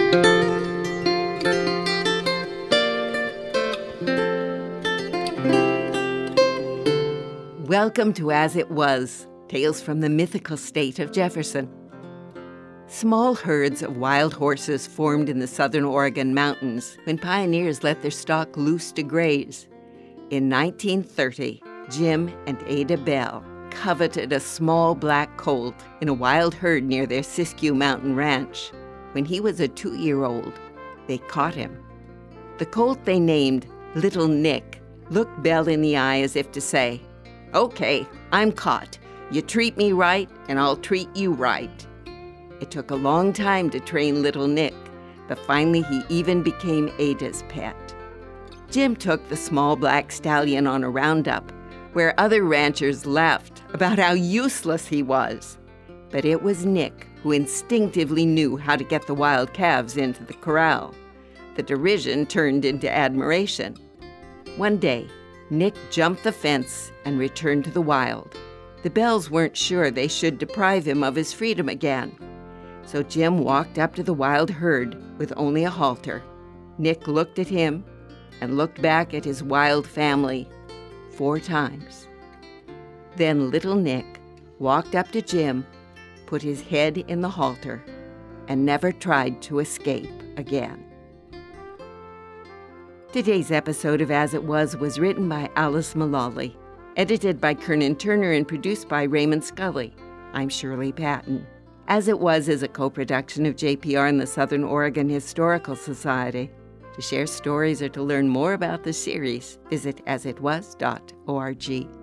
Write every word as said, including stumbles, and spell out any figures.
Welcome to As It Was, Tales from the Mythical State of Jefferson. Small herds of wild horses formed in the southern Oregon mountains when pioneers let their stock loose to graze. In nineteen thirty, Jim and Ada Bell coveted a small black colt in a wild herd near their Siskiyou Mountain Ranch. When he was a two-year-old, they caught him. The colt they named Little Nick looked Bell in the eye as if to say, "Okay, I'm caught. You treat me right, and I'll treat you right." It took a long time to train Little Nick, but finally he even became Ada's pet. Jim took the small black stallion on a roundup, where other ranchers laughed about how useless he was. But it was Nick who instinctively knew how to get the wild calves into the corral. The derision turned into admiration. One day, Nick jumped the fence and returned to the wild. The Bells weren't sure they should deprive him of his freedom again. So Jim walked up to the wild herd with only a halter. Nick looked at him and looked back at his wild family four times. Then Little Nick walked up to Jim, put his head in the halter, and never tried to escape again. Today's episode of As It Was was written by Alice Mullally, edited by Kernan Turner, and produced by Raymond Scully. I'm Shirley Patton. As It Was is a co-production of J P R and the Southern Oregon Historical Society. To share stories or to learn more about the series, visit as it was dot org.